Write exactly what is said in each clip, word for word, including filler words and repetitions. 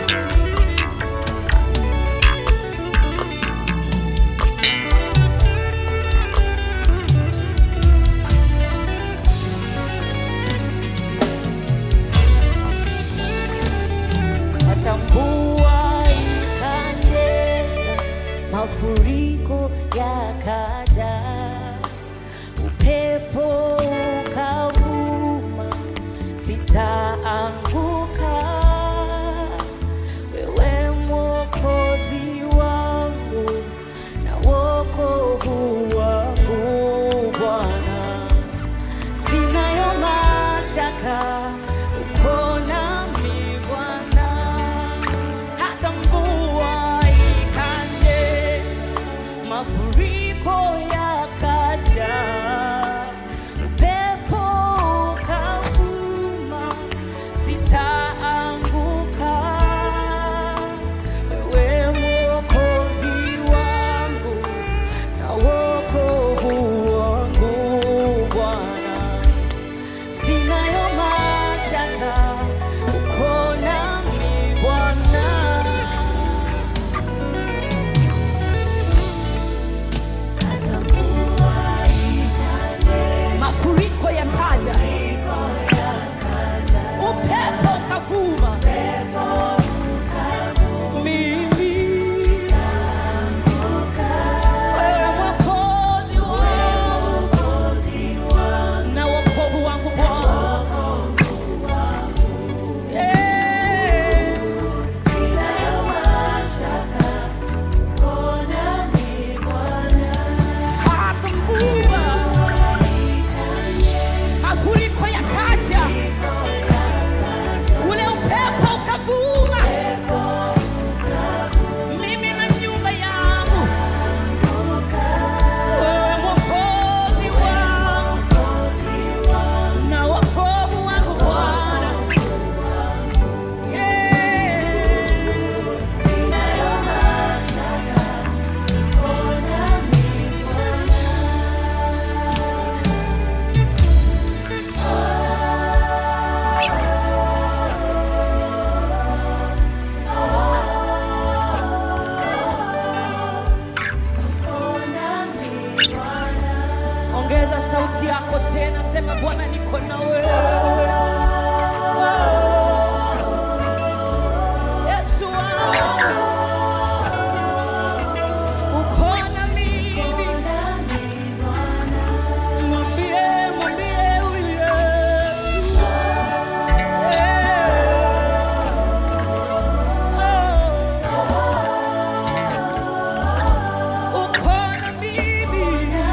Mafuriko yakaja, upepo ukavuma, sitaanguka. Wewe Mwokozi wangu na wokovu wangu Bwana, sinayo mashaka uko nami Bwana. Hata mvua mafuriko yakaja, upepo ukavuma, sitaanguka. Wewe Mwokozi wangu na wokovu wangu Bwana, sinayo mashaka uko nami Bwana. Mafuriko yakaja, upepo ukavuma, mimi sitaanguka. Wewe Mwokozi wangu na wokovu wangu Bwana, sinayo mashaka uko nami Bwana. Hata mvua mafuriko yakaja, ule upepo ukavuma, mimi na nyumba yangu. Wewe Mwokozi wangu na wokovu wangu Bwana, sinayo mashaka uko nami Bwana. Ongeza sauti yako tena, sema Bwana niko na wewe. Yesu wangu, uko na mimi. Mwambie, mwambie huyu Yesu. Uko na mimi.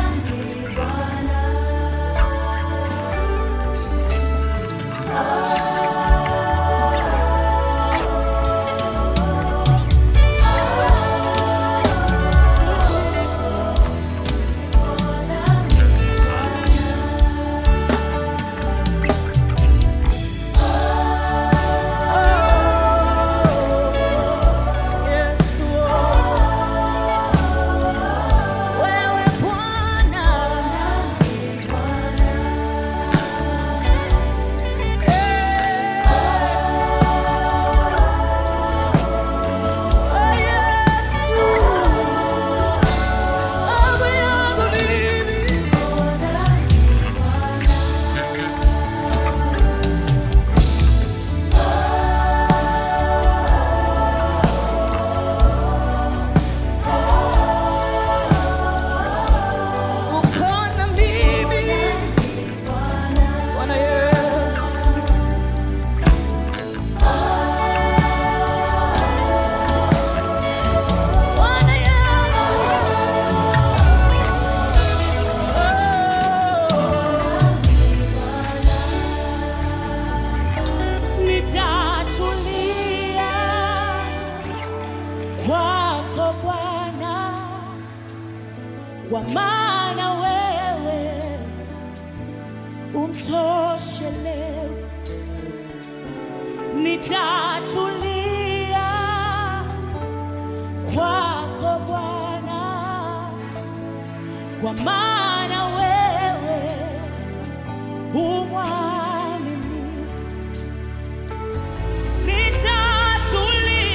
kwa maana wewe umtoshelevu. Nitatulia kwako Bwana, kwa maana wewe umwaminifu. Nitatulia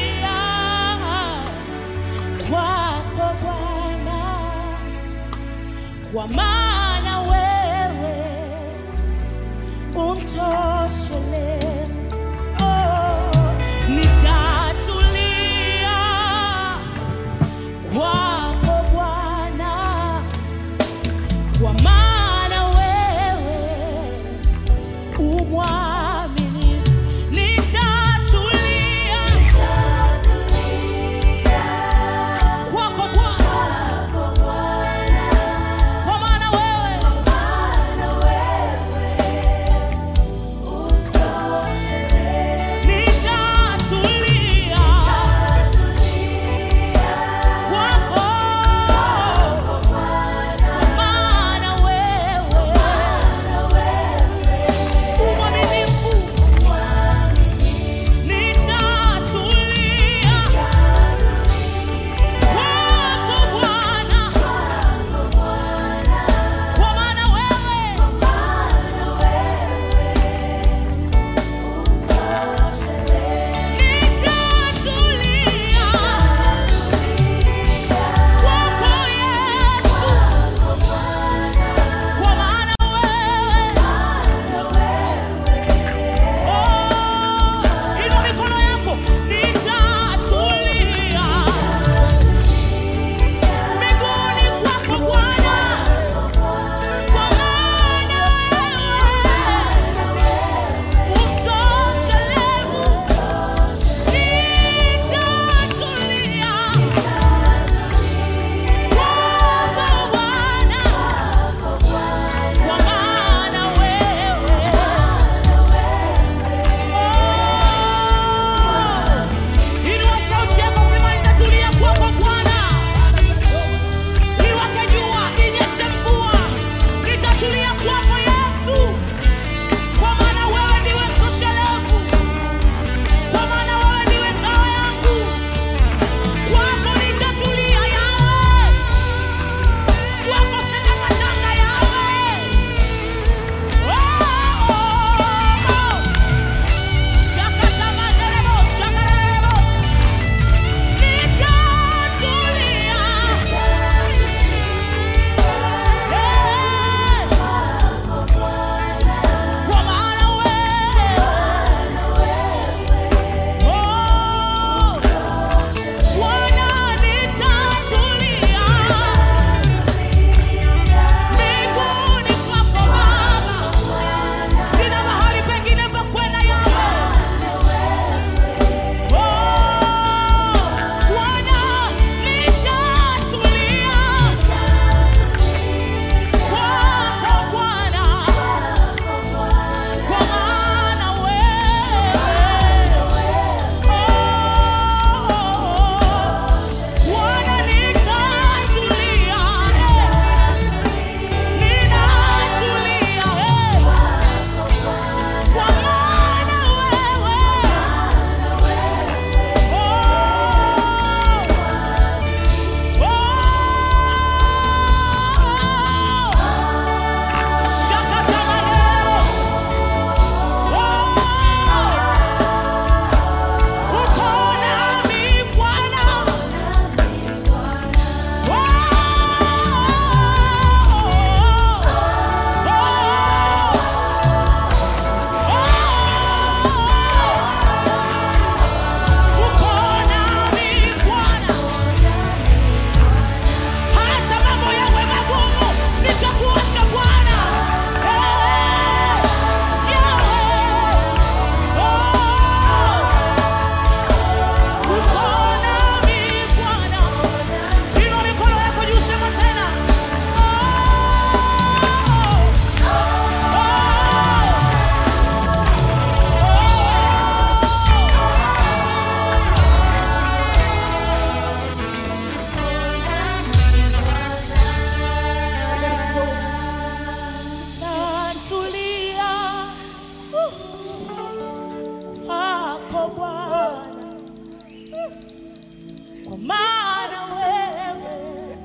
kwa maana wewe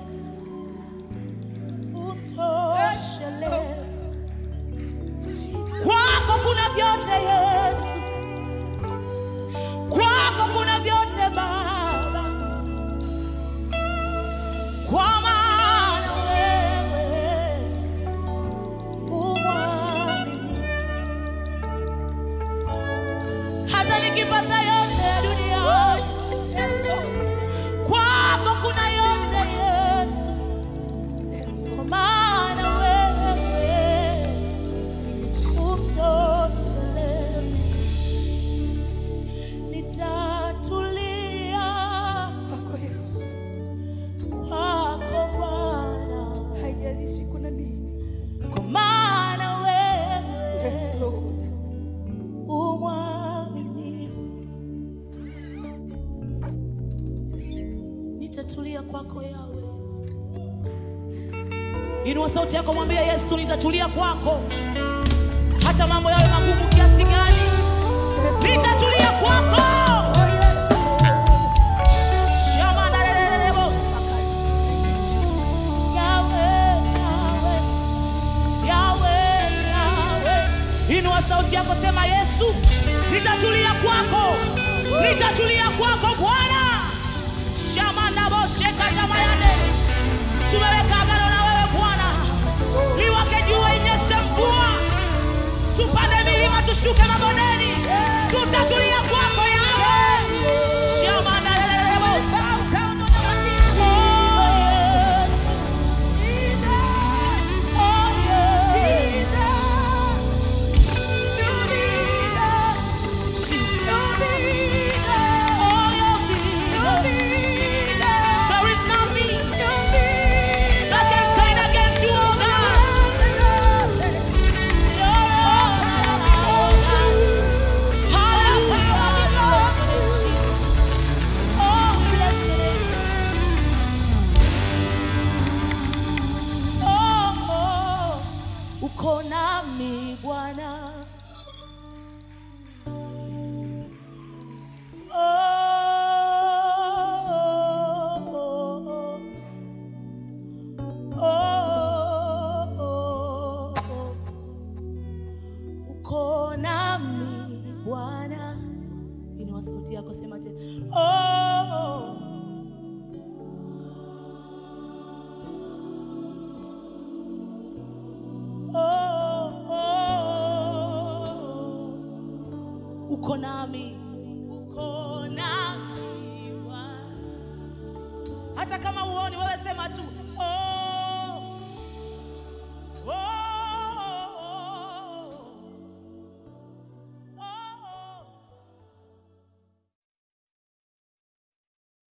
utoshele. Kwako kuna vyote Yesu, kwako kuna vyote Baba, kwa maana wewe umwaminifu. Hata nikipata yote ya dunia, kwako kuna yote Yesu, kwa maana wewe utoshele. Nitatulia kwako Yesu, kwako Bwana, haijalishi kuna nini, kwa maana wewe yes, Lord, umwaminifu. Nitatulia kwako Yawe. Inua sauti yako, mwambie Yesu, nitatulia kwako. Hata mambo yawe magumu kiasi gani, nitatulia kwako. Inua sauti yako, sema Yesu, nitatulia kwako. Nitatulia kwako Bwana. Shamanda boshe katamayane. Tumeweka agano na wewe Bwana. Liwake jua, inyeshe mvua, tupande milima, tushuke mabondeni, tutatulia kwako Yawe. Shamanda boshe. Uko nami Bwana, oh, oh, oh, oh, oh. Uko nami Bwana. Inua sauti yako, sema tena, oh, oh. Uko nami, uko nami Bwana. Hata kama uoni wewe, sema tu oh.